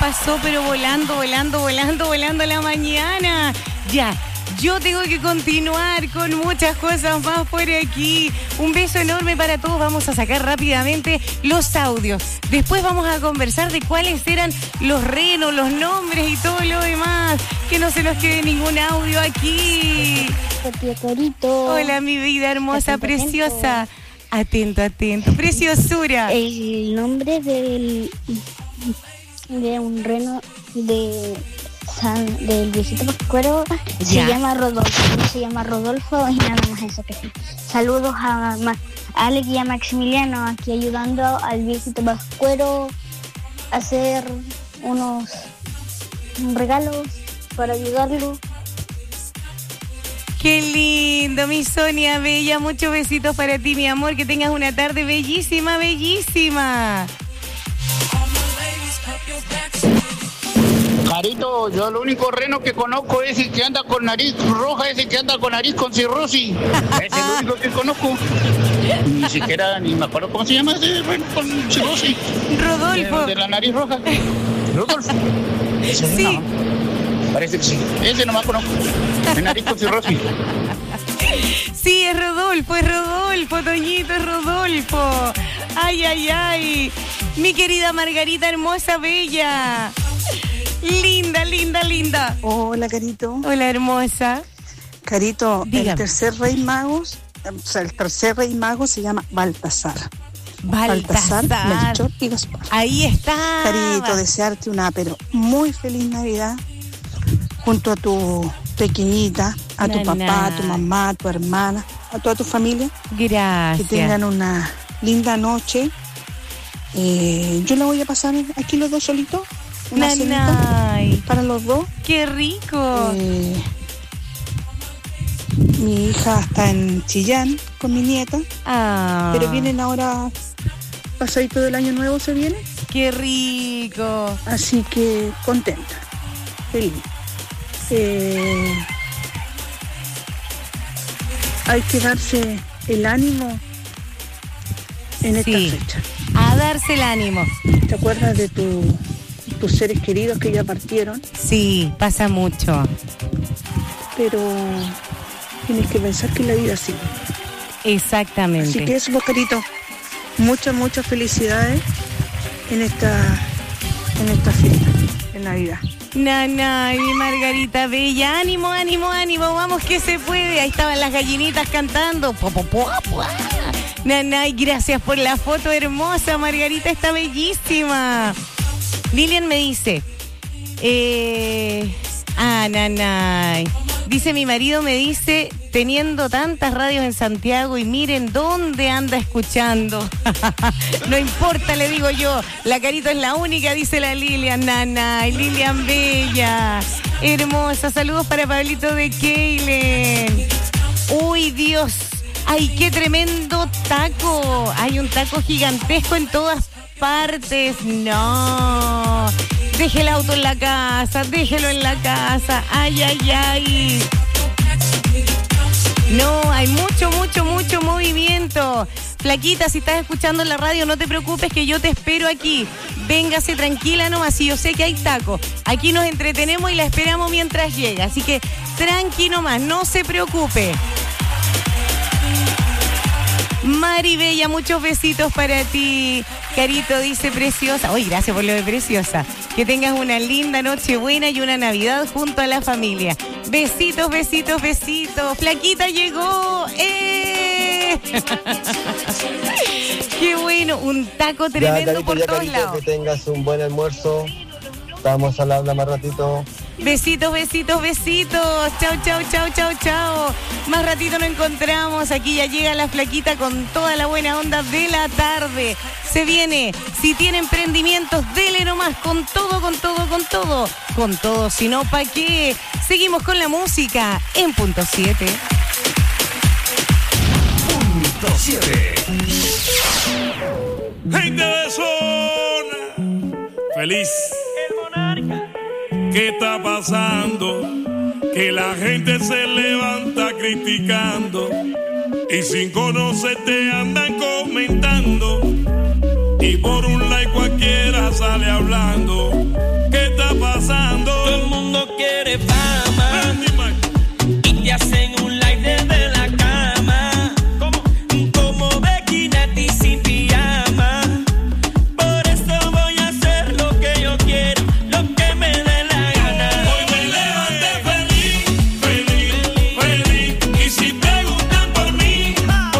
pasó, pero volando la mañana. Ya, yo tengo que continuar con muchas cosas más por aquí. Un beso enorme para todos. Vamos a sacar rápidamente los audios. Después vamos a conversar de cuáles eran los renos, los nombres y todo lo demás. Que no se nos quede ningún audio aquí. Hola, mi vida hermosa, atento, preciosa. Atento. Preciosura. El nombre de un reno del viejito Pascuero se llama Rodolfo y nada más eso que sí. Saludos a Alex y a Maximiliano aquí ayudando al viejito Pascuero a hacer unos regalos para ayudarlo. Qué lindo, mi Sonia bella, muchos besitos para ti, mi amor, que tengas una tarde bellísima. Carito, yo el único reno que conozco es el que anda con nariz roja, ese que anda con nariz con cirrosis. Es el único que conozco. Ni siquiera, ni me acuerdo cómo se llama ese reno con cirrosis. Rodolfo. De la nariz roja. Rodolfo. Ese sí. No. Parece que sí. Ese nomás conozco. El nariz con cirrosis. Sí, es Rodolfo, Toñito, es Rodolfo. Ay. Mi querida Margarita hermosa, bella. Linda. Hola, Carito. Hola, hermosa. Carito, dígame. El tercer rey mago se llama Baltasar. Melchor y Gaspar. Ahí está. Carito, desearte una muy feliz Navidad junto a tu pequeñita, a tu papá, a tu mamá, a tu hermana, a toda tu familia. Gracias. Que tengan una linda noche. Yo la voy a pasar aquí los dos solitos. Una cenita para los dos. ¡Qué rico! Mi hija está en Chillán con mi nieta. Pero vienen ahora, pasadito del año nuevo se viene. ¡Qué rico! Así que contenta, feliz. Hay que darse el ánimo en esta fecha. A darse el ánimo. ¿Te acuerdas de tus seres queridos que ya partieron? Sí, pasa mucho. Pero tienes que pensar que la vida sigue. Exactamente. Así que eso, Carito. Muchas felicidades en esta fiesta, en Navidad. Mi Margarita bella, ánimo, vamos que se puede. Ahí estaban las gallinitas cantando. Nanay, gracias por la foto hermosa, Margarita está bellísima. Lilian me dice, Nanay. Dice, mi marido me dice, teniendo tantas radios en Santiago y miren dónde anda escuchando. No importa, le digo yo. La Carito es la única, dice la Lilian. Nanay, Lilian bella. Hermosa. Saludos para Pablito de Keilen. Uy, Dios. Ay, qué tremendo taco. Hay un taco gigantesco en todas partes. No. Deje el auto en la casa, déjelo en la casa. Ay. No, hay mucho movimiento. Flaquita, si estás escuchando en la radio, no te preocupes que yo te espero aquí. Véngase tranquila nomás, si yo sé que hay tacos. Aquí nos entretenemos y la esperamos mientras llega. Así que tranqui nomás, no se preocupe. Mari Bella, muchos besitos para ti. Carito dice preciosa. Oye, gracias por lo de preciosa. Que tengas una linda Nochebuena y una Navidad junto a la familia. Besitos. Flaquita llegó. Qué bueno, un taco tremendo Carito, por todos Carito, lados. Que tengas un buen almuerzo. Estamos al habla más ratito. Besitos. Chao. Más ratito nos encontramos. Aquí ya llega la Flaquita con toda la buena onda de la tarde. Se viene. Si tiene emprendimientos, dele nomás. Con todo. Con todo. Si no, ¿pa' qué? Seguimos con la música en punto 7. Punto 7. Gente de zona. Feliz. ¿Qué está pasando? Que la gente se levanta criticando y sin conocerte andan comentando y por un like cualquiera sale hablando que pasando. Todo el mundo quiere fama y te hacen un like desde la cama. Como Becky Nati sin pijama. Por eso voy a hacer lo que yo quiero, lo que me dé la gana. Hoy me levanté feliz, feliz, feliz. Y si preguntan por mí,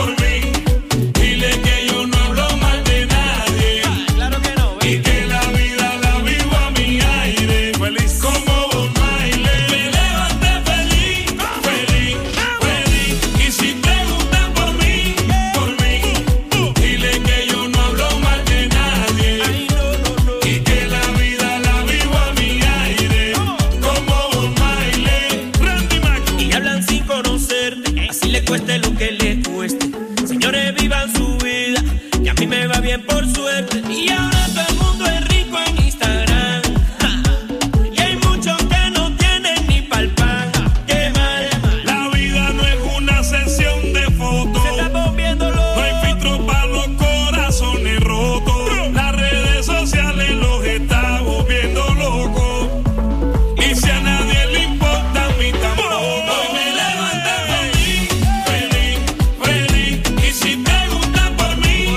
dile que yo no hablo mal de nadie. Claro que no, y que la vida la vivo a mi aire. Feliz como Bob Marley. Me levanté feliz, feliz, feliz. Y si preguntan por mí, dile que yo no hablo mal de nadie. Y que la vida la vivo a mi aire. Como Bob Marley. Randy Mac. y hablan sin conocerte, así le cueste lo que le cueste. Señores, vivan su vida, que a mí me va bien por suerte. Y ahora todo el mundo es rico en Instagram. Ja. Y hay muchos que no tienen ni pa'l pan. Qué mal. La vida no es una sesión de fotos. Se está volviendo loco. No hay filtro para los corazones rotos. Las redes sociales los está volviendo locos. Y si a nadie le importa, a mí tampoco. Hoy me levanté feliz, feliz, feliz. Y si preguntan por mí,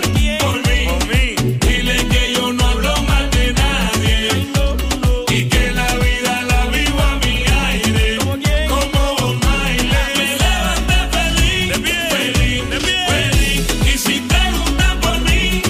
dile que yo no hablo mal de nadie. Y que la vida la vivo a mi aire. Como Bob Marley. Me levanté feliz, feliz, feliz. Y si preguntan por mí,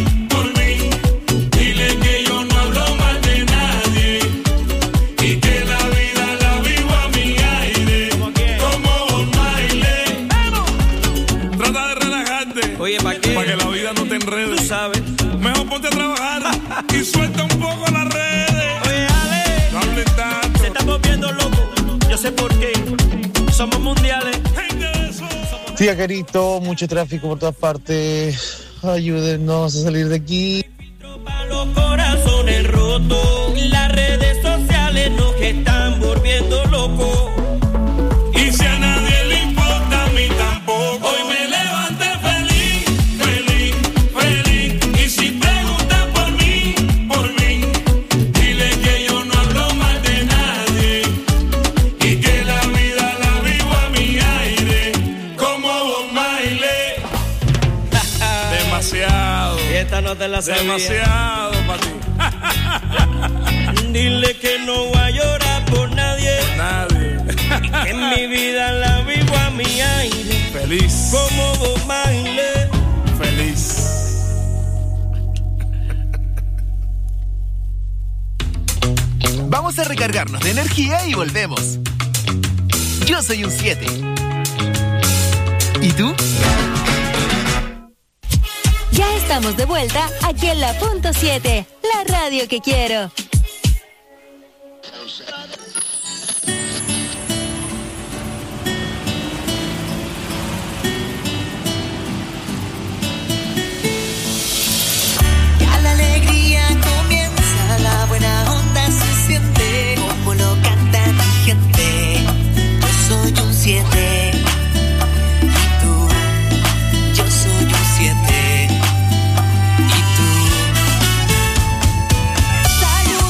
dile que yo no hablo mal de nadie. Y que la vida la vivo a mi aire. Como Bob Marley. Trata de relajarte. Oye, ¿para qué? Para que la vida no te enrede. Tú sabes. Mejor ponte a trabajar y suelta un poco las redes. Oye, Ale, No hables tanto. se está volviendo loco. Yo sé por qué. Somos mundiales. Gente de eso. Sí, Carito, mucho tráfico por todas partes. Ayúdennos a salir de aquí. Pa' los corazones rotos, las redes sociales nos están volviendo locos. Y si a nadie le importa, a mí tampoco. Hoy me levanté feliz, feliz, feliz. Y si preguntan por mí, dile que yo no hablo mal de nadie. Y que la vida la vivo a mi aire. Como Bob Marley. Demasiado. Y esta no te la sabía. Demasiado para ti. Dile que no voy a llorar por nadie. Nadie. Que en mi vida la vivo a mi aire. Feliz. Como Bob Marley. Feliz. Vamos a recargarnos de energía y volvemos. Yo soy un 7. ¿Y tú? Ya estamos de vuelta aquí en la Punto 7, la radio que quiero. Ya la alegría comienza, la buena onda se siente, como lo canta mi gente. Yo soy un 7. Y tú, yo soy un 7. Y tú.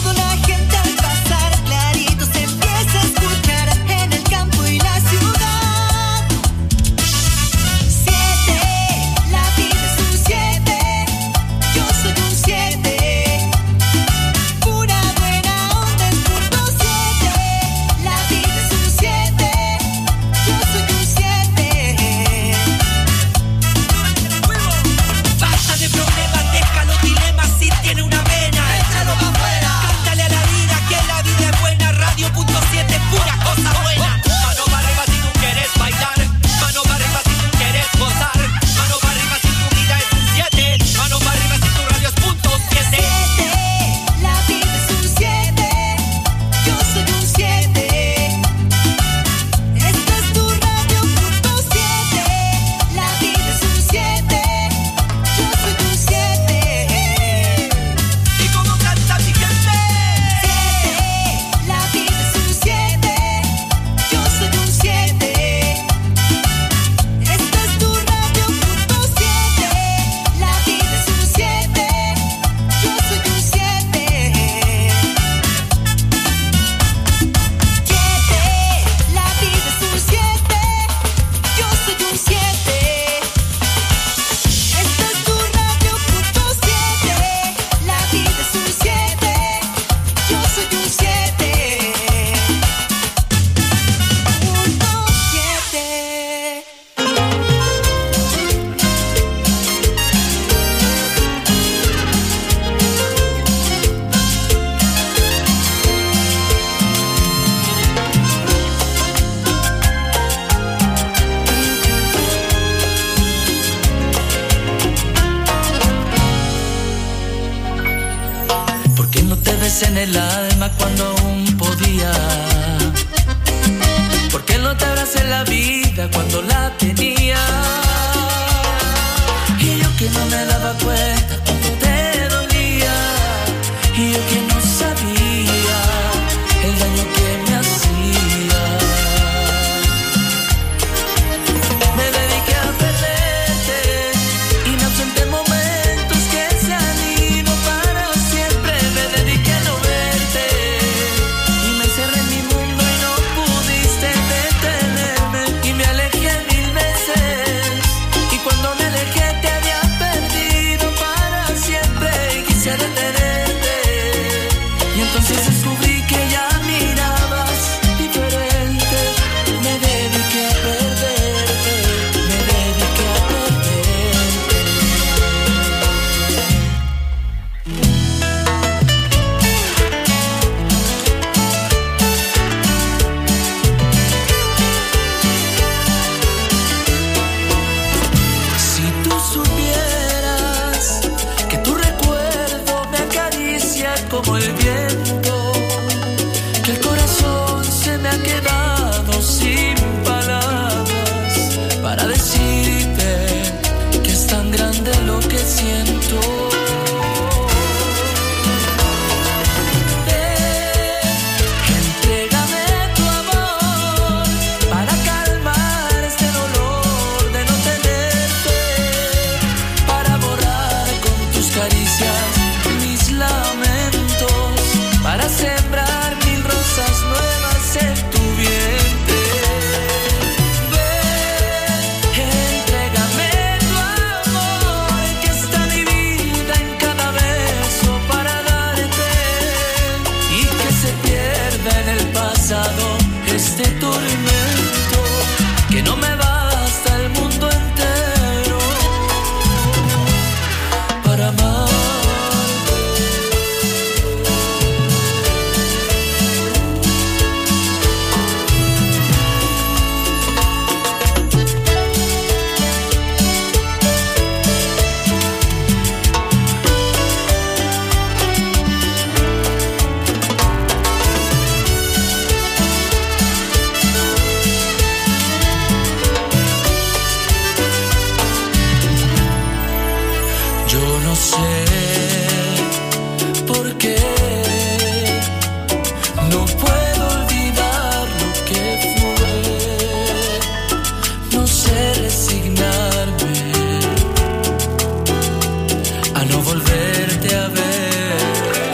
la vida cuando la tenía. Y yo que no me daba cuenta cuando te dolía. Y yo que no sabía el daño que me hacía. Me dediqué a perderte y me ausenté momentos que se han ido para siempre. Me dediqué a no verte y me encerré en mi mundo y no pudiste detenerme. Y me alejé 1000 veces y cuando me alejé te había perdido para siempre. Y quise detenerte y entonces descubrí que ya mirabas diferente. Me dediqué a perderte, me dediqué a perderte. Si tú supieras que tu recuerdo me acaricia como el viento, que el corazón se me ha quedado sin palabras para decirte que es tan grande lo que siento. Entrégame tu amor para calmar este dolor de no tenerte, para borrar con tus caricias mis lamentos, para sembrar 1000 rosas nuevas en tu vientre. Entrégame tu amor que está mi vida en cada beso para darte y que se pierda en el pasado este tormento que no me basta el mundo entero para amarte. Yo no sé por qué no puedo olvidar lo que fue. No sé resignarme a no volverte a ver.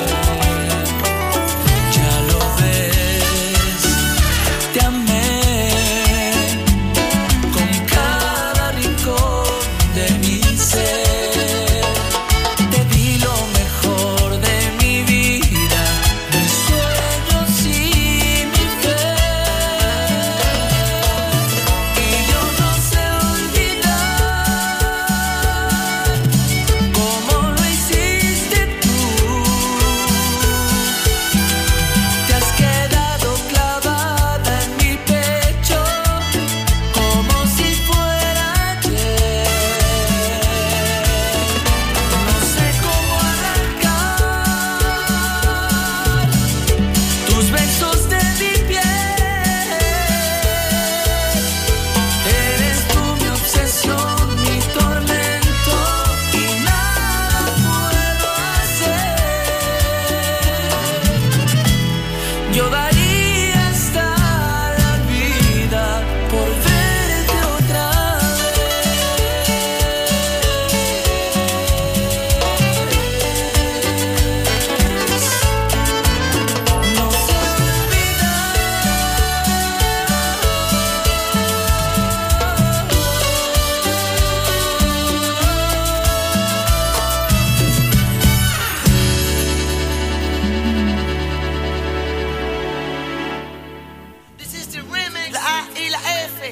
Ya lo ves, te amé con cada rincón de mi ser. Te di lo mejor de mi vida, mis sueños y mi fe. Y yo no sé olvidar como lo hiciste tú. Te has quedado clavada en mi pecho como si fuera ayer. No sé cómo arrancar tus besos de mi piel. Eres tú mi obsesión, mi tormento y nada puedo hacer. Yo daría hasta la vida por verte otra vez. No sé This is the remix, la A y la F.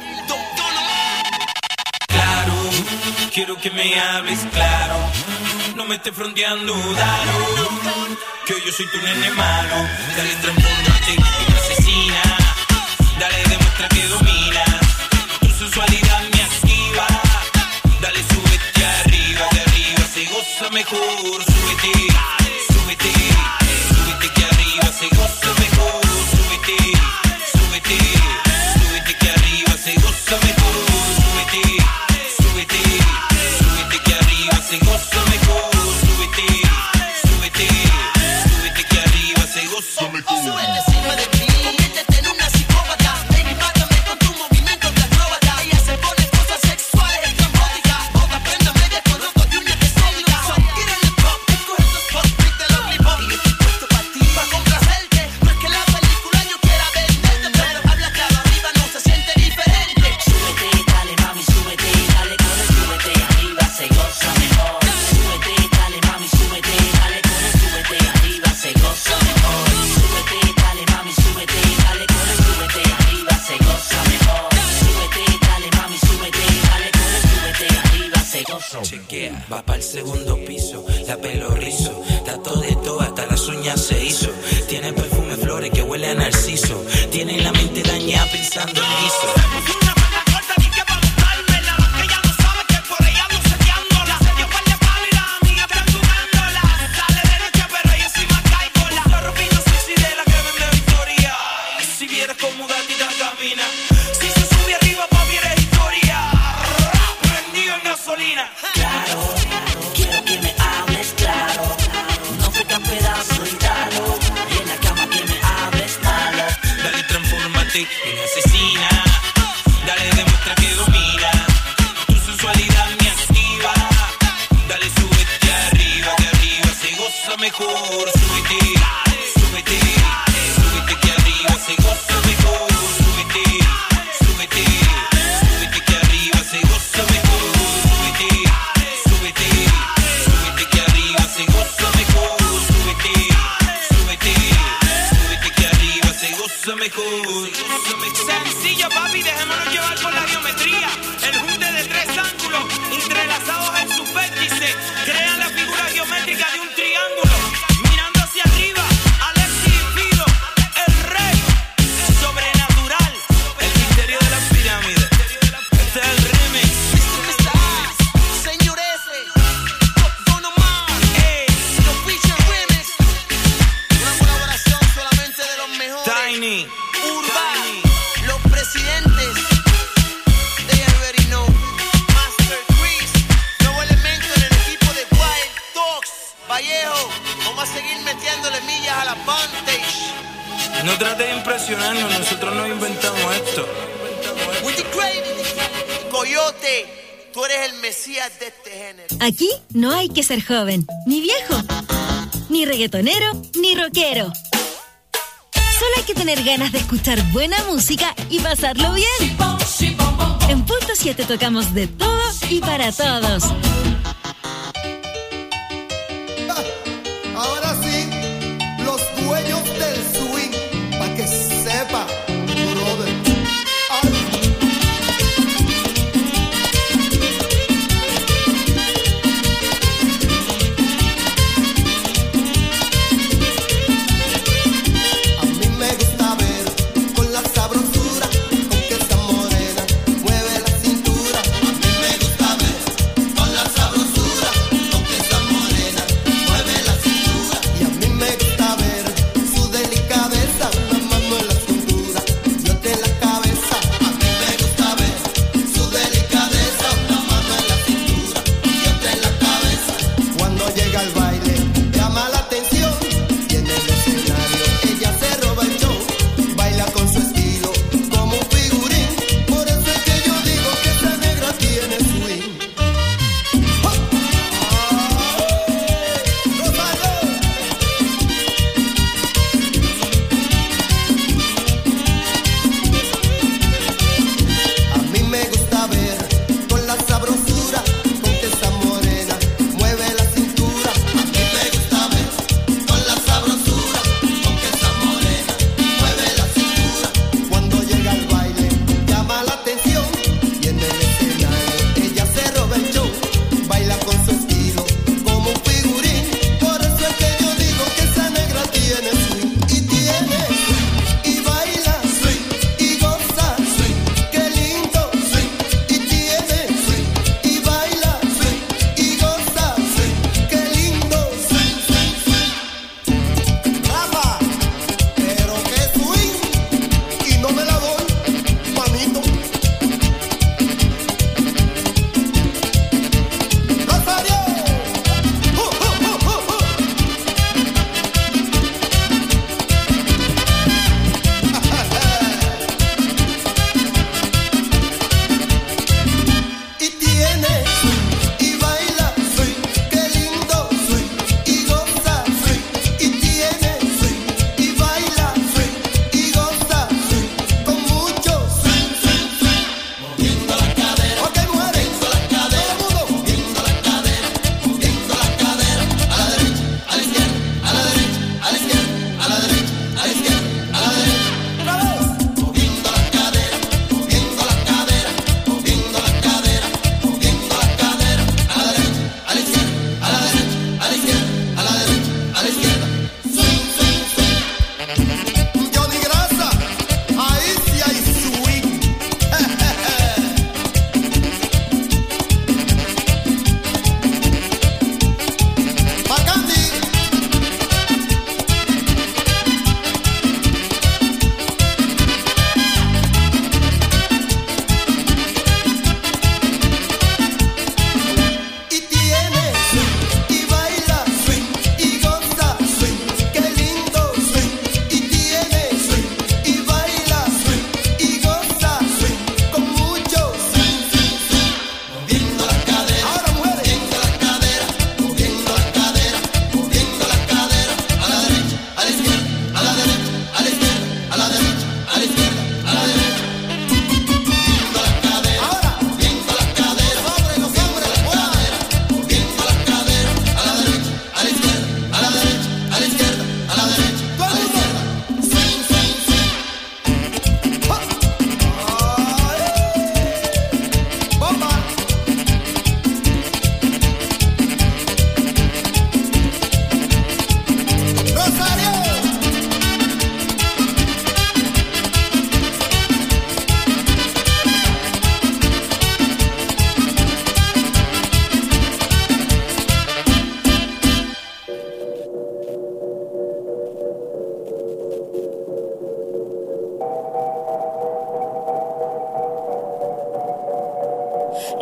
Claro, quiero que me hables claro. No me estés fronteando, dalo. Que yo soy tu nene malo. Dale, transfórmate en asesina. Dale, demuestra que dominas. Tu sensualidad me activa. Dale, súbete arriba, de arriba se goza mejor. Súbete, súbete, súbete que arriba se goza mejor. Súbete, súbete, súbete que arriba parquea, va pa'l segundo piso, la pelo rizo, tato de todo, hasta las uñas se hizo. Tiene perfume flores que huele a narciso, tiene la mente dañada pensando en guiso. En asesina, dale demuestra que domina, tu sensualidad me activa, dale súbete arriba, que arriba se goza mejor, súbete, súbete, súbete que arriba se goza mejor, súbete, súbete, súbete que arriba se goza mejor, súbete, súbete, súbete que arriba se goza mejor, súbete, súbete, súbete que arriba se goza mejor. Sencillo, papi, dejémonos llevar por la geometría. El junte de tres ángulos entrelazados en sus vértices crean la figura geométrica de un triángulo. Mirando hacia arriba, Alexis y Fido, el rey sobrenatural, el misterio de las pirámides. Este es el remix. Señores, Don Omar, los Feature Remix, una colaboración solamente de los mejores. Tiny, Urban, los presidentes, they already know. Master Chris, nuevo elemento en el equipo de Wild Dogs. Vallejo, vamos a seguir metiéndole millas a la Vantage. no trate de impresionarnos, nosotros no inventamos esto. With the great Coyote, tú eres el mesías de este género. Aquí no hay que ser joven, ni viejo, ni reggaetonero, ni rockero. Solo hay que tener ganas de escuchar buena música y pasarlo bien. En Punto 7 tocamos de todo y para todos. Ahora sí, los dueños del swing, pa' que sepa, brother. A mí me gusta ver con la sabrosura, con que esa morena mueve la cintura. A mí me gusta ver con la sabrosura.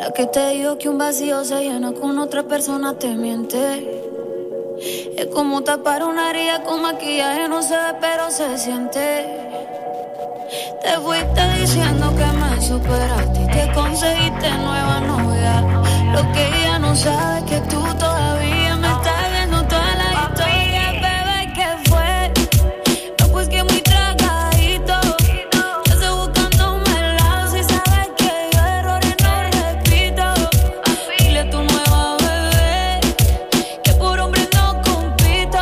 Pa' que te digo que un vacío se llena con otra persona te miente. Es como tapar una herida con maquillaje, no se ve pero se siente. Te fuiste diciendo que me superaste y te conseguiste nueva novia. Lo que ella no sabe es que tú todavía me estás viendo toda la historia. Bebé, ¿qué fue? No, pues que muy tragadito. Yo estoy buscándome el lado. Si sabes que yo errores no repito. Dile a tu nueva bebé que por hombre no compito.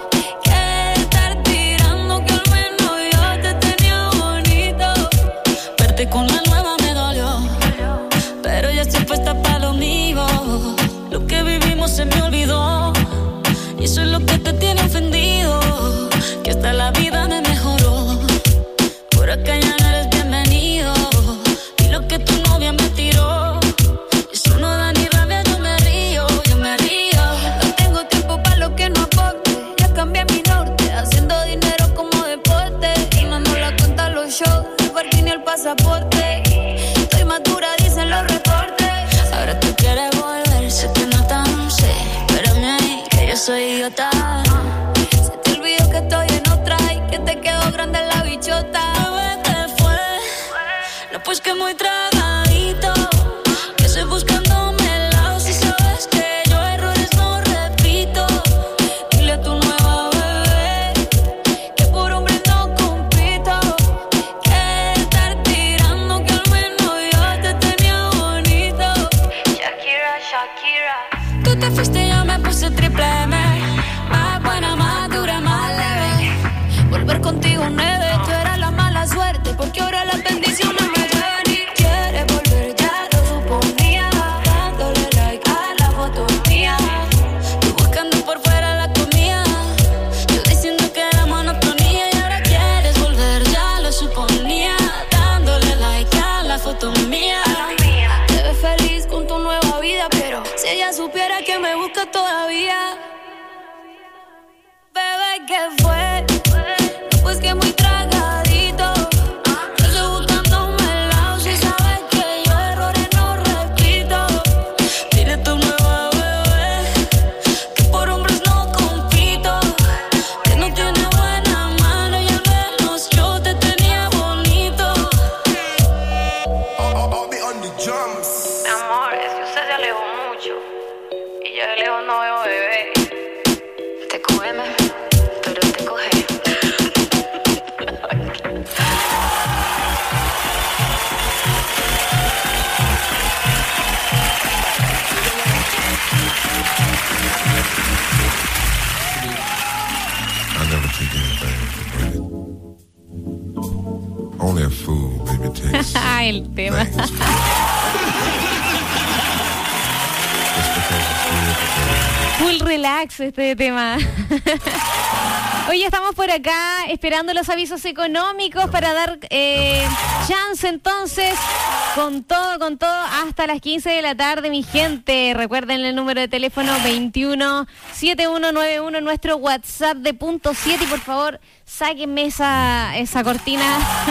Que estar tirando que al menos yo te tenía bonito. Verte con la nueva me dolió, pero ya estoy puesta para lo mío. Lo que vivimos se me olvidó y eso es lo que te tiene ofendido. Que hasta la vida me mejoró. Por acá ya no eres bienvenido. Y lo que tu novia me tiró, eso no da ni rabia, yo me río, yo me río. No tengo tiempo para lo que no aporte. Ya cambié mi norte, haciendo dinero como deporte. Y no nos la cuentan los shows, el parking y el pasaporte. Estoy madura, dicen los reportes. Ahora tú quieres volver, sé que no tan sé. Espérame ahí, que yo soy idiota. Se te olvidó que estoy en otra y que te quedó grande la bichota. Bebé, ¿qué fue? No, pues que muy tragadito. Que estoy buscándome el lado. Si sabes que yo errores no repito. Dile a tu nueva bebé que por hombre no compito. Que estar tirando que al menos yo te tenía bonito. Shakira, Shakira. Tú te fuiste y yo me puse triple M. Más buena, más dura, más leve. Volver contigo nueve. Tú eras la mala suerte porque ahora las bendiciones me llevan. Y quieres volver, ya lo suponía. Dándole like a la foto mía. Tú buscando por fuera la comida. Yo diciendo que era monotonía. Y ahora quieres volver, ya lo suponía. Dándole like a la foto mía. Te ves feliz con tu nueva vida, pero si ella supiera que me busca todavía. Bebé, ¿qué fue? No, pues que muy tragadito. Yo estoy buscándome el lado. Si sabes que yo errores no repito. Dile a tu nueva bebé que por hombres no compito. Que no tiene buena mano y al menos yo te tenía bonito. Mi amor, es que usted se alejó mucho y yo de lejos no veo bebé. Te cógeme, pero te coge. I never take anything for granted. Only a fool, baby, takes El tema. things for granted. Just because it's good, Full relax este tema. Hoy estamos por acá esperando los avisos económicos para dar chance entonces con todo hasta las 15 de la tarde, mi gente. Recuerden el número de teléfono 217191, nuestro WhatsApp de punto 7 y por favor sáquenme esa cortina.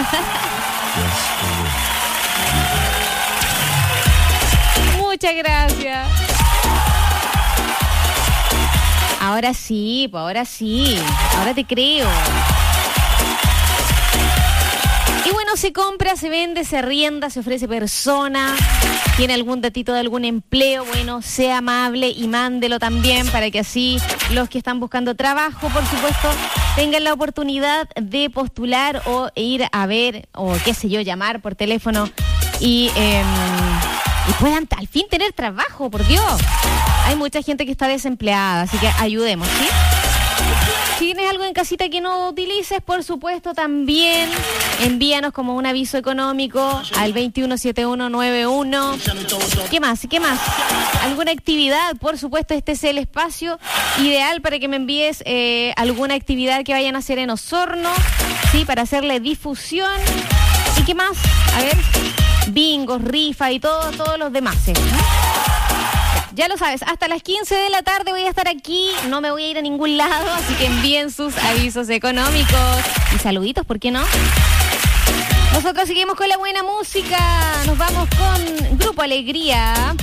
Muchas gracias. Ahora sí, ahora te creo. Y bueno, se compra, se vende, se arrienda, se ofrece persona, tiene algún datito de algún empleo, bueno, sea amable y mándelo también para que así los que están buscando trabajo, por supuesto, tengan la oportunidad de postular o ir a ver, o qué sé yo, llamar por teléfono y puedan al fin tener trabajo, por Dios. Hay mucha gente que está desempleada, así que ayudemos, ¿sí? Si tienes algo en casita que no utilices, por supuesto, también envíanos como un aviso económico al 217191. ¿Qué más? ¿Alguna actividad? Por supuesto, este es el espacio ideal para que me envíes alguna actividad que vayan a hacer en Osorno, ¿sí? Para hacerle difusión. ¿Y qué más? A ver, bingos, rifa y todos los demás, ¿sí? Ya lo sabes, hasta las 15 de la tarde voy a estar aquí, no me voy a ir a ningún lado, así que envíen sus avisos económicos y saluditos, ¿por qué no? Nosotros seguimos con la buena música. Nos vamos con Grupo Alegría.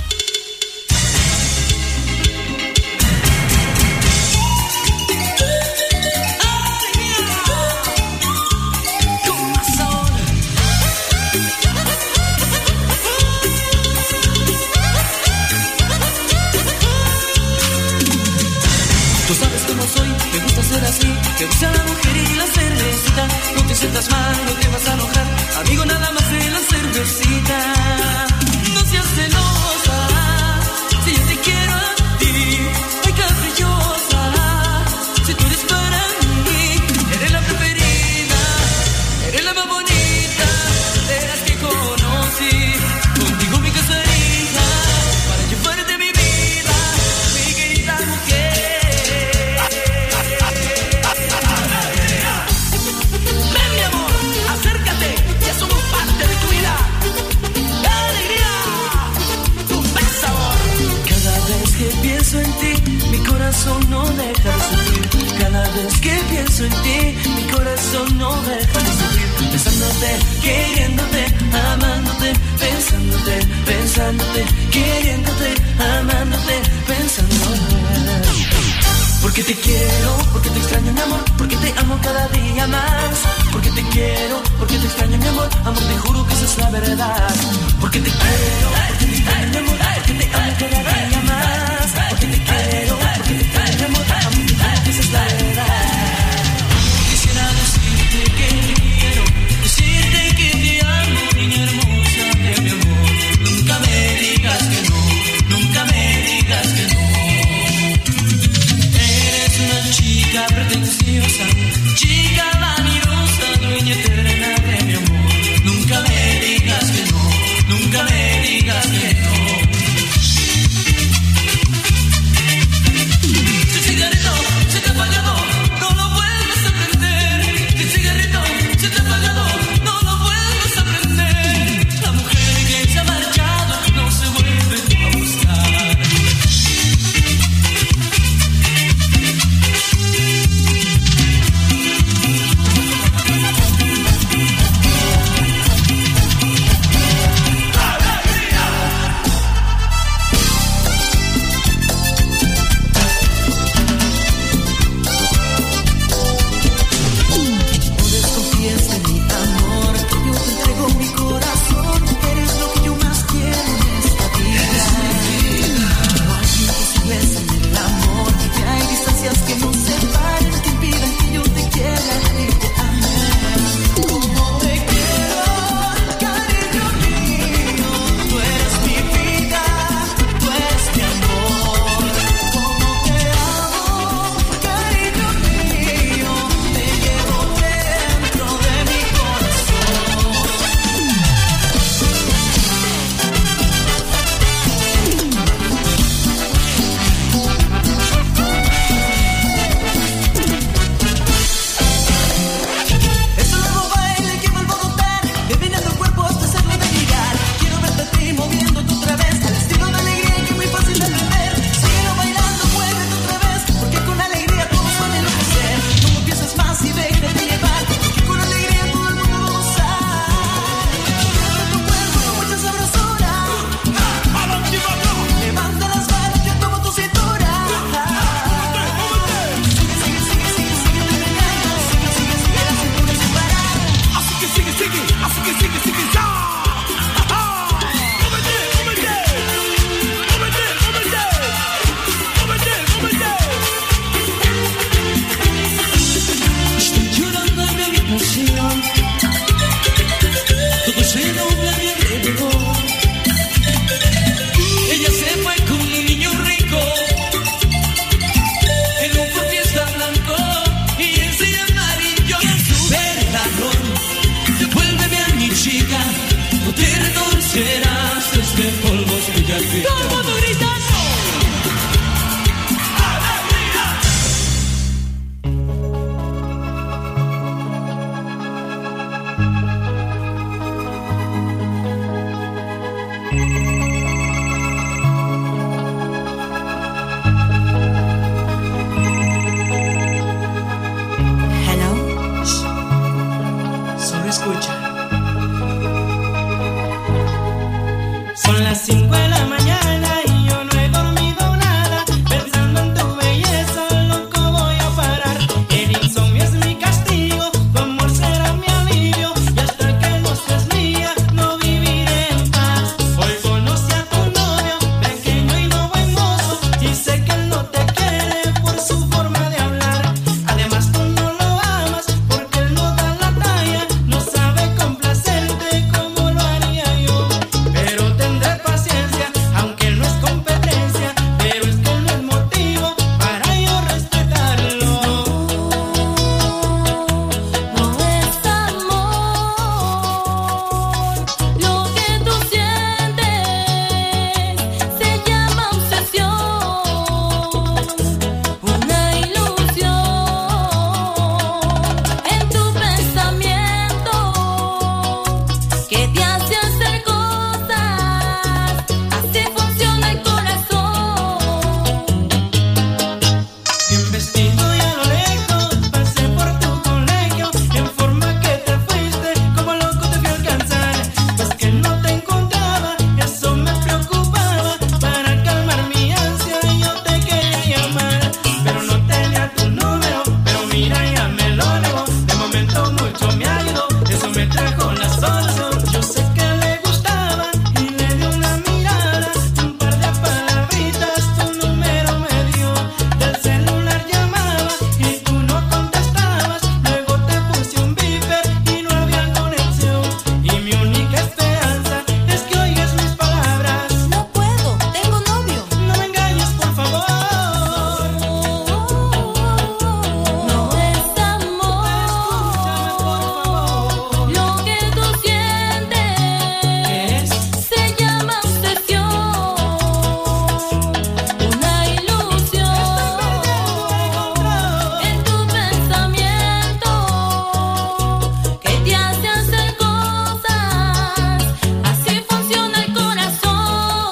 Tú sabes cómo soy, me gusta ser así. Me gusta la mujer y la cervecita. No te sientas mal, no te vas a enojar. Amigo, nada más de la cervecita. No seas celosa, si yo te quiero a ti. Ay, caprichosa, si tú eres para mí. Eres la preferida, eres la más bonita de las que conocí. Contigo me casaría para llevarte mi vida, mi querida mujer. Pienso en ti, mi corazón no deja de sufrir. Cada vez que pienso en ti, mi corazón no deja de sufrir. Pensándote, queriéndote, amándote, pensándote, pensándote, queriéndote, amándote, pensándote. Porque te quiero, porque te extraño mi amor, porque te amo cada día más. Porque te quiero, porque te extraño mi amor, amor te juro que esa es la verdad. Porque te quiero, porque te extraño mi amor, porque te amo cada día más. Porque te quiero, porque te extraño mi amor, amor te juro que esa es la verdad. Quisiera decirte que te quiero, decirte que te amo, niña hermosa de mi amor. Nunca me digas que no, nunca me digas que no. Una chica pretenciosa, chica vanidosa, dueña eterna de mi amor. Nunca me digas que no, nunca me digas que no. Si el cigarrito se te ha apagado, no lo vuelvas a prender. Si el cigarrito se te ha apagado, no lo vuelvas a prender. La mujer que se ha marchado no se vuelve a buscar. Son las 5 de la mañana y yo no he dormido nada. Pensando en tu belleza, loco voy a parar. El insomnio es mi castigo, tu amor será mi alivio. Y hasta que no seas mía, no viviré en paz. Hoy conocí a tu novio, pequeño y no buen mozo. Y sé que él no te quiere por su forma de hablar. Además tú no lo amas porque él no da la talla. No sabe complacerte como lo haría yo. Pero tendré paciencia, aunque no es competencia. Pero es que no es motivo para yo respetarlo. No es amor, lo que tú sientes se llama obsesión, una ilusión en tu pensamiento que te hace hacer cosas, así funciona el corazón. Bien vestido y a lo lejos pasé por tu colegio. En forma que te fuiste, como loco te fui a alcanzar. Pues que no te encontraba, eso me preocupaba. Para calmar mi ansia yo te quería llamar. Pero no tenía tu número, pero mira ya me lo negó. De momento mucho me ayudó, eso me trajo la solución. Yo sé que le gustaba y le di una mirada. Un par de palabritas tu número me dio. Del celular llamaba y tú no contestabas. Luego te puse un beeper y no había conexión. Y mi única esperanza es que oyes mis palabras. No puedo, tengo novio. No me engañes, por favor. No es amor, lo que tú sientes se llama obsesión, una ilusión en tu pensamiento que te hace hacer cosas, así funciona el corazón.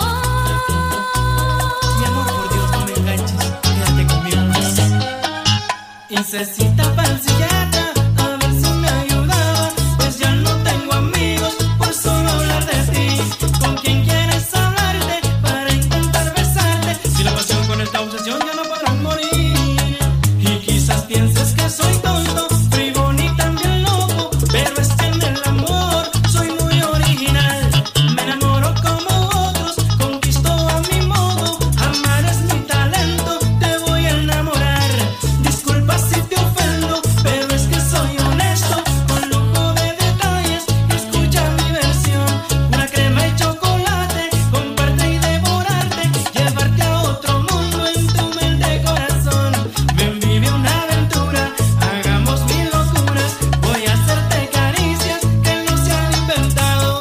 Mi amor, por Dios, no me enganches. Quédate conmigo. Incesita pancillata, a ver si me ayudaba. Pues ya no tengo amigos por solo hablar de ti. ¿Con quién quieres hablarte para intentar besarte? Si la pasión con esta obsesión ya no podrán morir. Y quizás pienses que soy tonto, frívolo y también loco. Pero es que en el amor soy muy original. Me enamoro como otros, conquisto a mi modo. Amar es mi talento, te voy a enamorar. Disculpa si te ofendo, pero es que soy honesto. Con lujo de detalles, escucha mi versión. Una crema y chocolate, comparte y devorarte. Llevarte a otro mundo en tu mente corazón. Ven, vive una aventura, hagamos mil locuras. Voy a hacerte caricias que no se han inventado.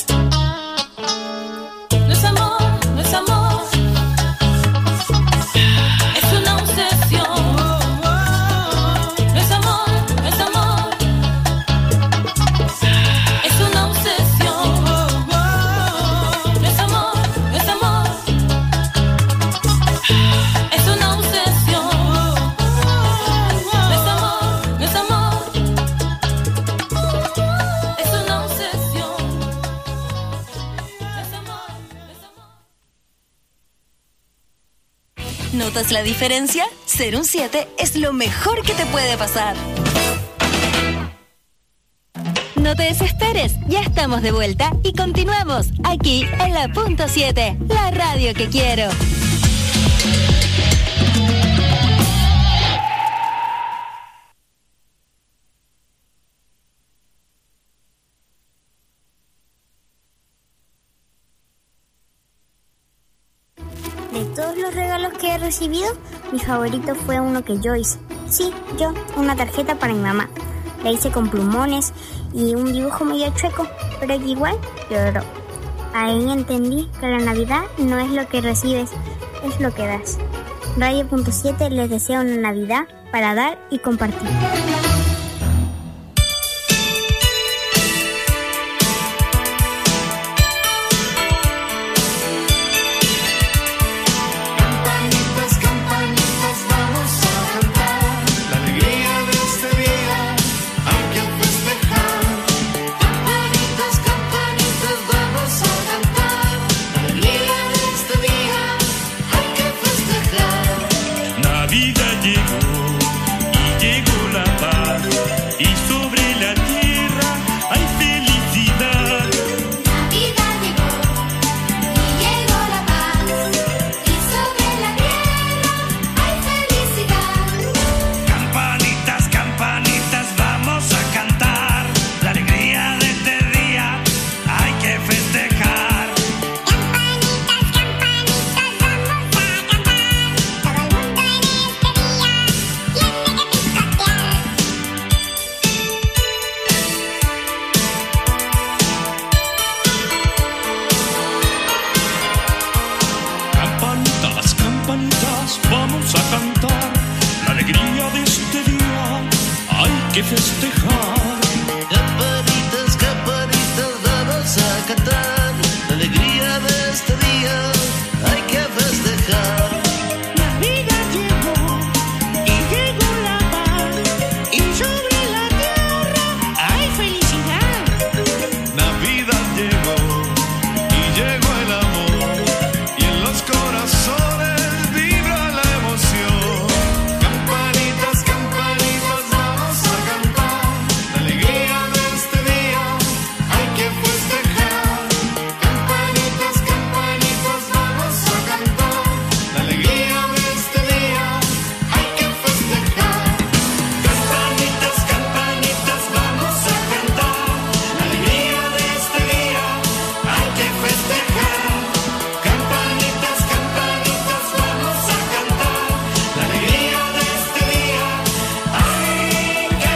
No es amor, no es amor, es una obsesión. No es amor, no es amor, es una obsesión. No es amor, no es amor, es una obsesión. No es amor, no es amor, es una obsesión. ¿Notas la diferencia? Ser un 7 es lo mejor que te puede pasar. No te desesperes, ya estamos de vuelta y continuamos aquí en la Punto 7, la radio que quiero. De todos los regalos que he recibido, mi favorito fue uno que yo hice. Sí, yo, una tarjeta para mi mamá. La hice con plumones y un dibujo medio chueco, pero que igual lloró. Ahí entendí que la Navidad no es lo que recibes, es lo que das. Radio.7 les desea una Navidad para dar y compartir. Campanitas, campanitas, vamos a cantar. La alegría de este día hay que festejar. Campanitas, campanitas, vamos a cantar. festejar. Campanitas, campanitas, vamos a cantar. La alegría de este día hay que festejar. Navidad llegó y llegó la paz y sobre la tierra hay felicidad. Navidad llegó y llegó el amor y en los corazones vibra la emoción. Campanitas, campanitas, vamos a cantar. La alegría de este día hay que festejar. Campanitas, campanitas, vamos a cantar. La alegría de este día hay que festejar. Campanitas, campanitas, vamos a cantar. La alegría de este día hay que festejar. Campanitas, campanitas, vamos a cantar. La alegría de este día hay que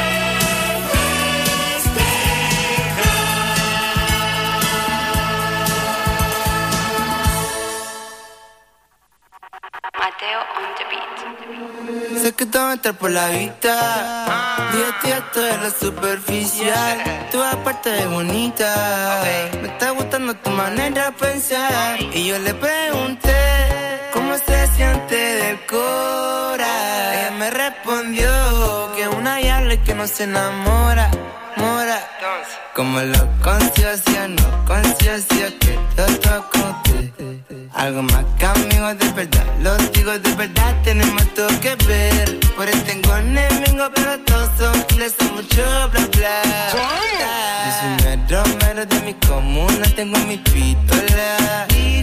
Mateo on the beat. Sé que te va a entrar por la vista. Día esto es lo superficial. Tú aparte de bonita. Me está gustando tu manera de pensar. Y yo le pregunté cómo se siente del cora. Ella me respondió que una diabla y que no se enamora. Mora. Como lo conciencia, no conciencia que todo conté. Algo más que amigos de verdad, los digo de verdad, tenemos todo que ver. Por eso tengo enemigos, pero todos son giles, son mucho bla bla. Yo soy mero, mero de mi comuna, tengo mi pistola.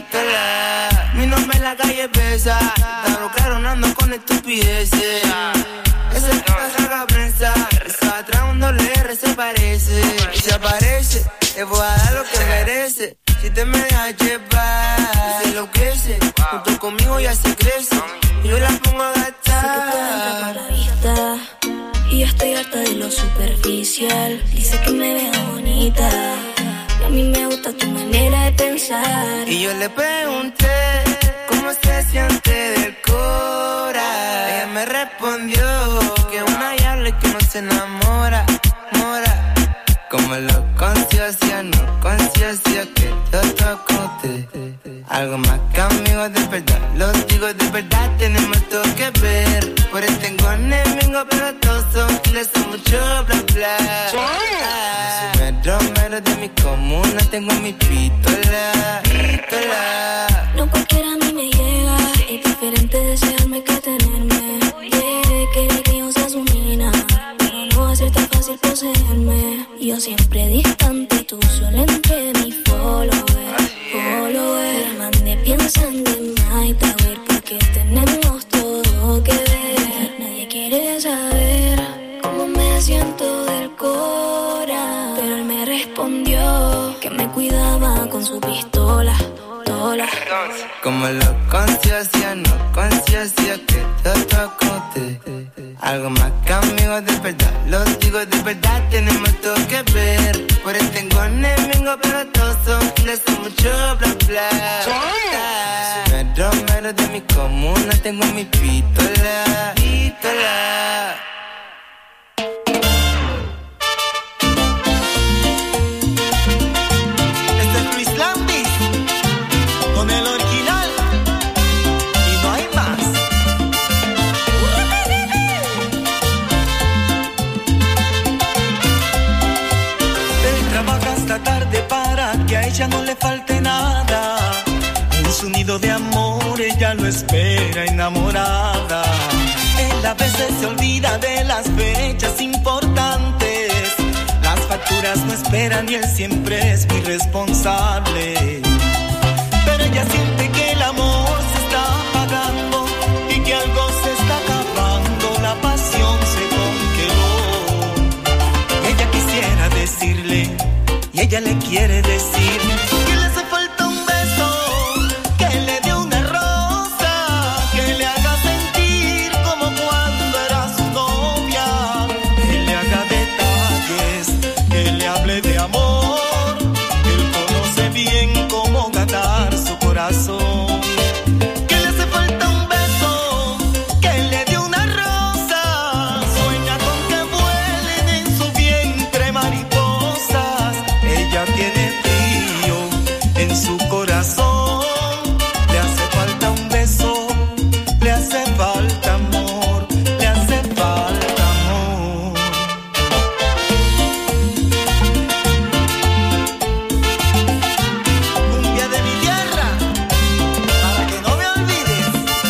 Mi nombre en la calle pesa, claro, claro, no ando con estupideces. Esa es la saga prensa, esa atrás un doble R se parece. Y se aparece, le voy a dar lo que merece. Si te me dejas llevar, se enloquece. Junto conmigo ya se crece. Y yo la pongo a gastar. Sé que te entra por la vista y yo estoy harta de lo superficial. Dice que me veo bonita y a mí me gusta tu manera de pensar. Y yo le pregunté cómo se siente del cora. Ella me respondió que una diabla y que no se enamora. Mora. Como lo conciencia, no conciencia que todo conté. Algo más que amigos de verdad, los digo de verdad, tenemos todo que ver. Por eso tengo enemigos, pero todos son giles, son mucho bla bla. Yo soy mero, mero de mi comuna, tengo mi pistola. No cualquiera a mí me llega, es diferente desearme que tenerme. Quiere que yo sea su mina, pero no va a ser tan fácil poseerme. Yo siempre distante, tú solo entre mis followers. Pero mandé pensando en Night Tower, porque tenemos todo que ver. Nadie quiere saber cómo me siento del cora, pero él me respondió que me cuidaba con su pistola. Como lo conciencia, no conciencia que todo conté. Algo más que amigos de verdad, los digo de verdad, tenemos todo que ver. Por eso tengo enemigos, pero todos son giles, son mucho bla bla. Soy mero, mero de mi comuna, tengo mi pistola. Este es Luis Lambis con el original y no hay más. Él trabaja hasta tarde para que a ella no le falte nada. En su nido de amor ella lo espera enamorada. Él a veces se olvida de las fechas importantes. Las facturas no esperan y él siempre es muy responsable. Pero ella siente que el amor se está apagando y que algo se está acabando, la pasión se congeló. Ella quisiera decirle y ella le quiere decir que le hace falta un beso, que le dé una rosa, que le haga sentir como cuando era su novia, que le haga detalles, que le hable de amor, que él conoce bien cómo ganar su corazón. Que le hace falta un beso, que le dé una rosa, sueña con que vuelen en en su corazón. Le hace falta un beso, le hace falta amor, le hace falta amor. Cumbia de mi tierra, para que no me olvides.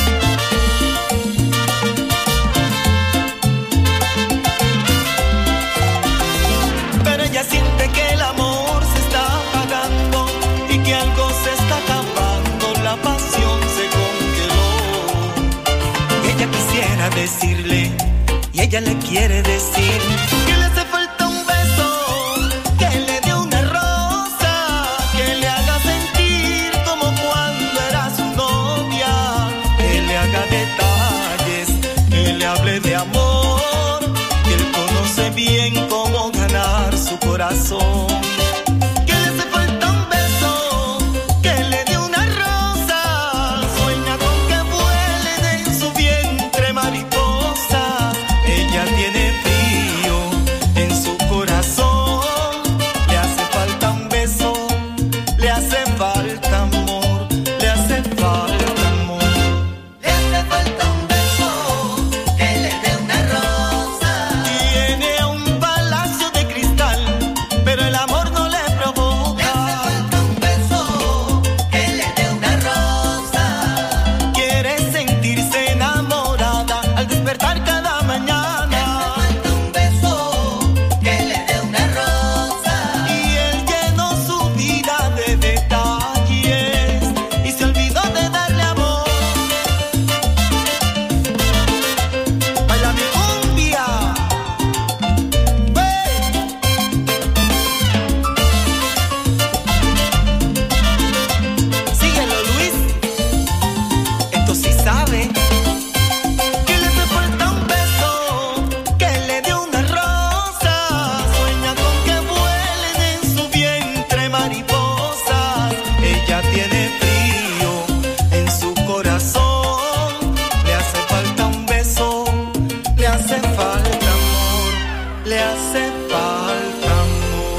Pero ella siente que el amor se está apagando y que algo se está acabando, la pasión se congeló. Y ella quisiera decirle, y ella le quiere decir que le hace falta un beso, que le dé una rosa, que le haga sentir como cuando era su novia, que le haga detalles, que le hable de amor, que él conoce bien cómo ganar su corazón. Que le hace falta un beso, que le dé una rosa, sueña con que vuelen en su vientre mariposas. Ella tiene frío en su corazón, le hace falta un beso, le hace falta amor, le hace falta amor. Le hace falta un beso, que le dé una rosa. Tiene un palacio de cristal, pero el amor no le provoca. Le hace falta un beso, que le dé una rosa. Quiere sentirse enamorada al despertar cada mañana. Le hace falta un beso, que le dé una rosa. Y él llenó su vida de detalles y se olvidó de darle amor. Baila mi cumbia. Síguelo, Luis. Esto sí sabe. Que le hace falta un beso, que le dé una rosa. Sueña con que vuelen en su vientre mariposas. Ella tiene frío en su corazón. Le hace falta un beso, le hace falta amor, le hace falta amor.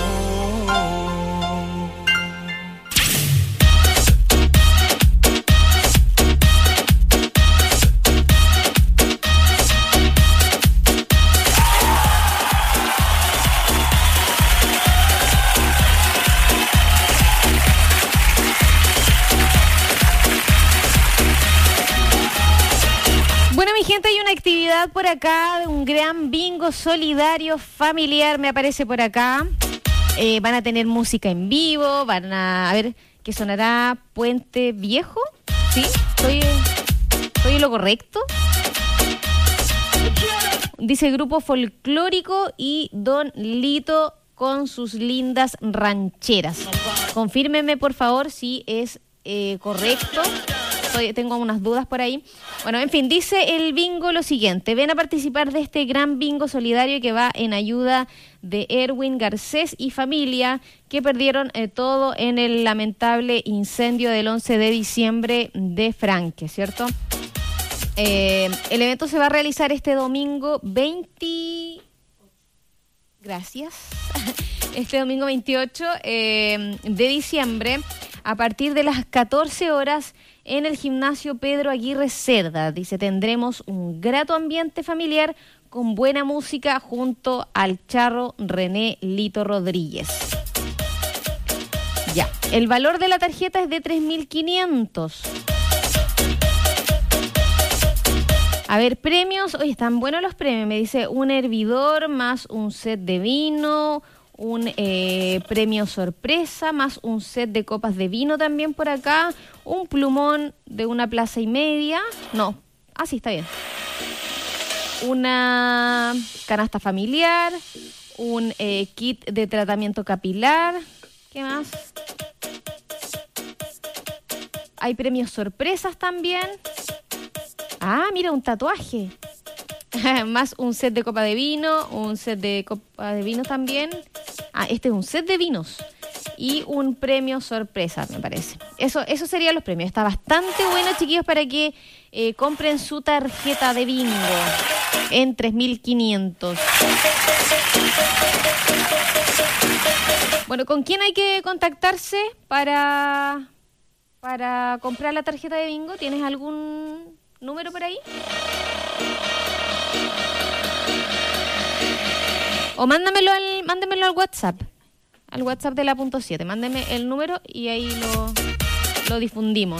Bueno, mi gente, hay una actividad por acá, un gran bingo solidario familiar, me aparece por acá. Van a tener música en vivo, van a ver que sonará Puente Viejo. ¿Sí? ¿Estoy en lo correcto? Dice grupo folclórico y Don Lito con sus lindas rancheras. Confírmenme, por favor, si es correcto. Tengo unas dudas por ahí. Bueno, en fin, dice el bingo lo siguiente. Ven a participar de este gran bingo solidario que va en ayuda de Erwin Garcés y familia, que perdieron todo en el lamentable incendio del 11 de diciembre de Franque, ¿cierto? El evento se va a realizar este domingo 20... Gracias. Este domingo 28 de diciembre, a partir de las 14 horas, en el gimnasio Pedro Aguirre Cerda. Dice, tendremos un grato ambiente familiar con buena música junto al charro René Lito Rodríguez. Ya, el valor de la tarjeta es de 3.500. A ver, premios. Oye, están buenos los premios. Me dice un hervidor más un set de vino, un premio sorpresa más un set de copas de vino también por acá, un plumón de 1,5 plaza. No, sí, está bien. Una canasta familiar, un kit de tratamiento capilar. ¿Qué más? Hay premios sorpresas también. Mira, un tatuaje. Más un set de copa de vino, un set de copa de vino también. Este es un set de vinos y un premio sorpresa, me parece. Eso serían los premios. Está bastante bueno, chiquillos, para que compren su tarjeta de bingo en 3.500. Bueno, ¿con quién hay que contactarse para comprar la tarjeta de bingo? ¿Tienes algún número por ahí? O mándemelo al WhatsApp. Al WhatsApp de la .7. Mándeme el número y ahí lo difundimos.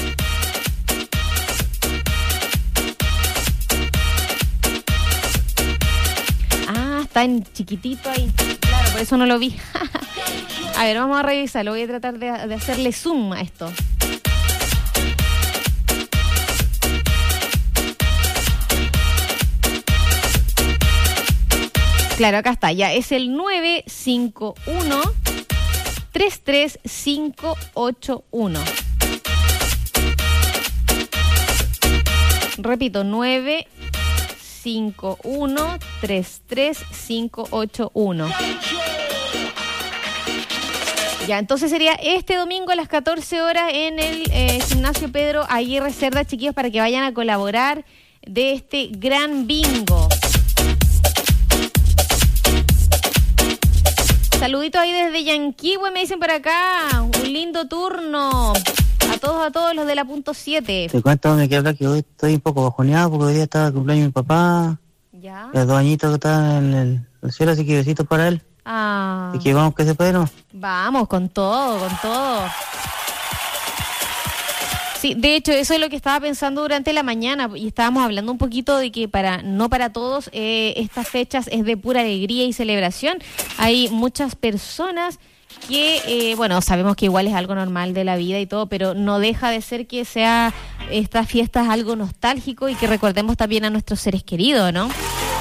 Ah, está en chiquitito ahí. Claro, por eso no lo vi. A ver, vamos a revisarlo. Voy a tratar de hacerle zoom a esto. Claro, acá está, ya es el 951-33581. Repito, 951-33581. Ya, entonces sería este domingo a las 14 horas en el gimnasio Pedro Aguirre Cerda, chiquillos, para que vayan a colaborar de este gran bingo. Saluditos ahí desde Yanquihue, me dicen por acá. Un lindo turno. A todos los de la .7. Te cuento, me queda que hoy estoy un poco bajoneado porque hoy día estaba el cumpleaños de mi papá. Ya. Los 2 añitos que están en el cielo, así que besitos para él. Ah. Así que vamos que se Pedro. Vamos, con todo, con todo. Sí, de hecho, eso es lo que estaba pensando durante la mañana y estábamos hablando un poquito de que no para todos estas fechas es de pura alegría y celebración. Hay muchas personas que, bueno, sabemos que igual es algo normal de la vida y todo, pero no deja de ser que sea estas fiestas algo nostálgico y que recordemos también a nuestros seres queridos, ¿no?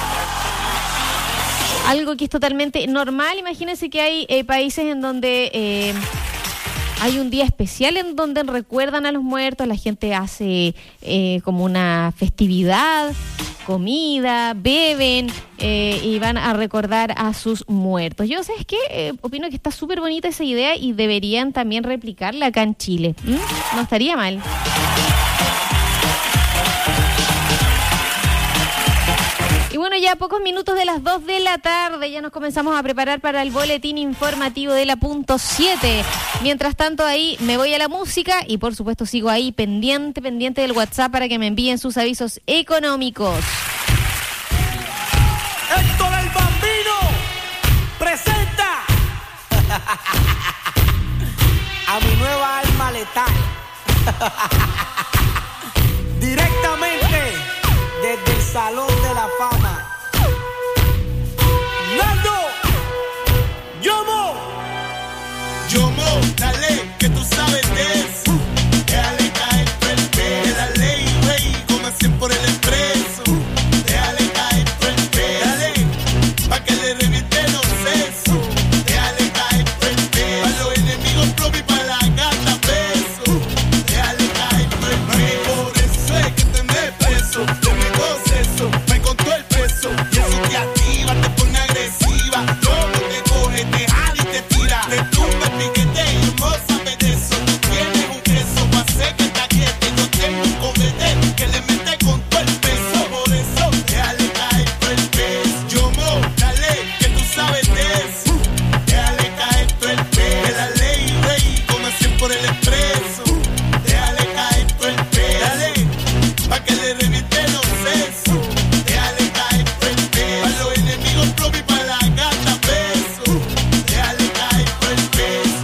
Algo que es totalmente normal. Imagínense que hay países en donde hay un día especial en donde recuerdan a los muertos, la gente hace como una festividad, comida, beben y van a recordar a sus muertos. Yo, ¿sabes qué? Opino que está súper bonita esa idea y deberían también replicarla acá en Chile. No estaría mal. Y bueno, ya a pocos minutos de las 2 de la tarde ya nos comenzamos a preparar para el boletín informativo de la .7. Mientras tanto, ahí me voy a la música y por supuesto sigo ahí pendiente del WhatsApp para que me envíen sus avisos económicos. Héctor el Bambino presenta a mi nueva alma letal. Directamente desde el Salón de la Fama. ¡Nando! ¡Yomo! Yomo, dale, que tú sabes de eso. Déjale caer por el pelo. De la ley, güey, como 100 por el expreso. Déjale caer por el pelo. Dale, pa' que le reviente los sesos. Déjale caer por el pelo. Pa' los enemigos propios y pa' la gata peso. Déjale caer por el pelo. Por eso es que te me preso. Te me goceso, me con todo el peso. Y eso te activa, te pone agresiva. Luego te coge, te jala y te tira. Te tumba el piquete y no sabes de eso. Tú tienes un queso pa' hacer que te aquiete. Yo tengo un comete que le mete con todo el peso. Por eso, déjale caer por el peso. Yomo, dale, que tú sabes de eso. Déjale caer por el peso. De la ley, rey, como 100 por el expreso. Déjale caer por el peso. Dale, pa' que le reviente los sesos. Déjale caer por el peso. Pa' los enemigos propios y pa' la gata peso. Déjale caer por el peso.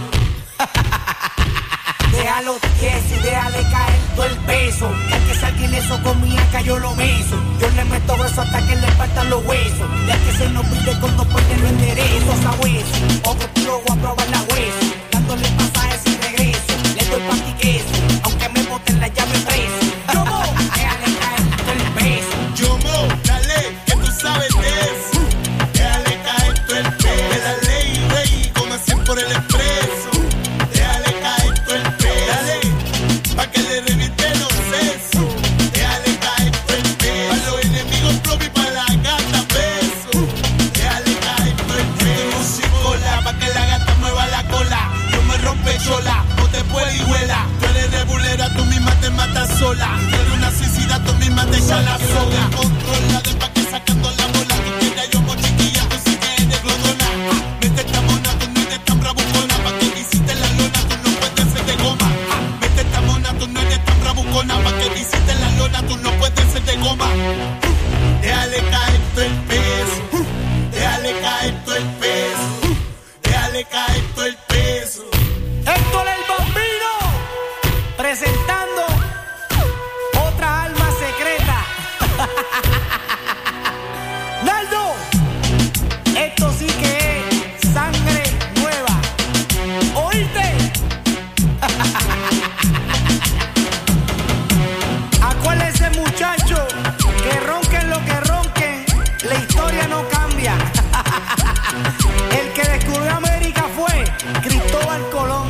Déjalo tieso y déjale caer todo el peso. Ya que salga ileso con mi acá yo lo beso. Yo le meto grueso hasta que le faltan los huesos. Ya que se nos pide con dos puentes lo enderezo a hueso. Otro tiro voy a probar la hueso. Dándole pasajes sin regreso. Le doy pantiqueso, aunque me boten la llave preso. Yomo, déjale caer todo el peso. Yomo, dale, que tú sabes de eso. Déjale caer todo el peso. De la ley, rey, como 100 por el expreso. Déjale caer todo el peso. Dale, pa' que le reviente los sesos. Déjale caer todo el peso. Pa' los enemigos propios y pa' la gata peso. Déjale caer todo el peso. Musicola, pa' que la gata mueva la cola. No me rompe chola, no te puede y vuela. Tú eres rebulera, tú misma te matas sola. Tú eres una suicida, tú misma te echas la soga. Controla de pa' que sacando la bola. Tú quieres yo chiquilla, tú sí que eres glotona. Vete esta mona, tú no eres tan brava. Héctor el Bambino, presentando otra alma secreta. Naldo, esto sí que es sangre nueva. ¿Oíste? Acuérdese, muchacho, que ronquen lo que ronquen, la historia no cambia. El que descubrió América fue Cristóbal Colón.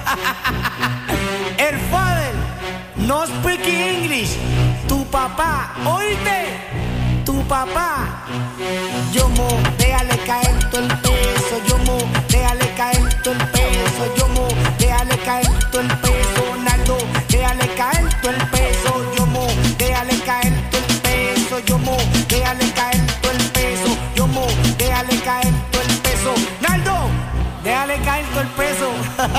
El father no speak English. Tu papá, ¿oíste? Tu papá. Yo mo, déjale caer todo el peso. Yo mo, déjale caer todo el peso. Yo mo, déjale caer todo el peso. Naldo, déjale caer todo el peso. Yo mo, déjale caer todo el peso. Yo mo, déjale caer todo el peso. Yo mo, déjale caer todo el peso. Naldo, déjale caer todo el peso.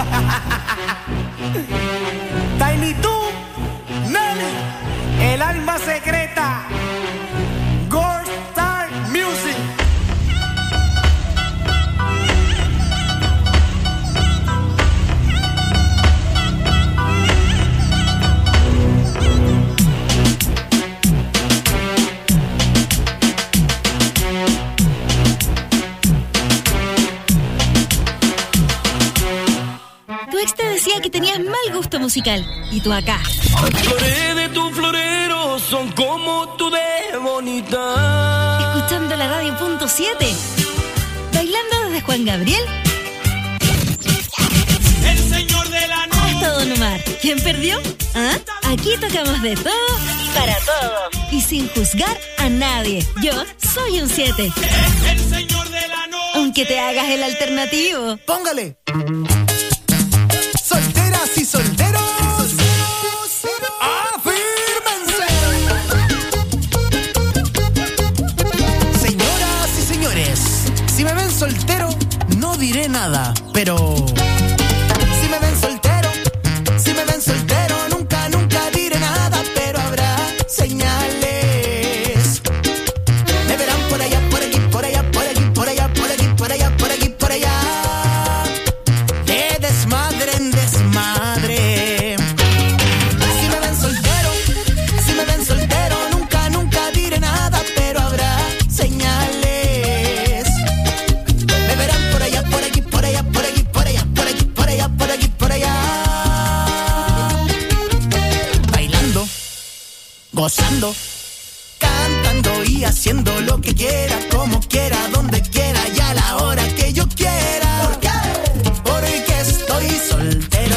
Tiny Toon, Nelly, el alma secreta. Gold Star Music. Tu ex te decía que tenías mal gusto musical. Y tú acá. Las flores de tu florero son como tú de bonita. Escuchando la radio punto 7. Bailando desde Juan Gabriel. El señor de la noche. Hasta Don Omar. ¿Quién perdió? ¿Ah? Aquí tocamos de todo para todo. Y sin juzgar a nadie. Yo soy un 7. El señor de la noche. Aunque te hagas el alternativo. Póngale. Solteras y solteros. ¡Afírmense! Señoras y señores, si me ven soltero, no diré nada, pero si me ven soltero, nunca, nunca diré nada, pero habrá señales. Me verán por allá, por aquí, por allá, por aquí, por allá, por aquí, por allá, por aquí, por allá. De desmadre en desmadre. Si me ven soltero, nunca, nunca diré nada, pero habrá señales. Me verán por allá, por aquí, por allá, por aquí, por allá, por aquí, por allá, por aquí, por allá. Bailando, gozando, cantando y haciendo lo que quiera, como quiera, donde quiera y a la hora que yo quiera. ¿Por qué? Porque estoy soltero.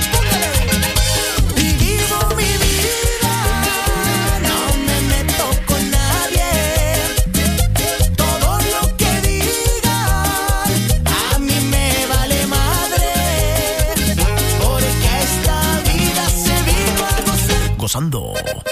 Y vivo mi vida, no me meto con nadie. Todo lo que digan a mí me vale madre. Porque esta vida se vive a gozar. Gozando.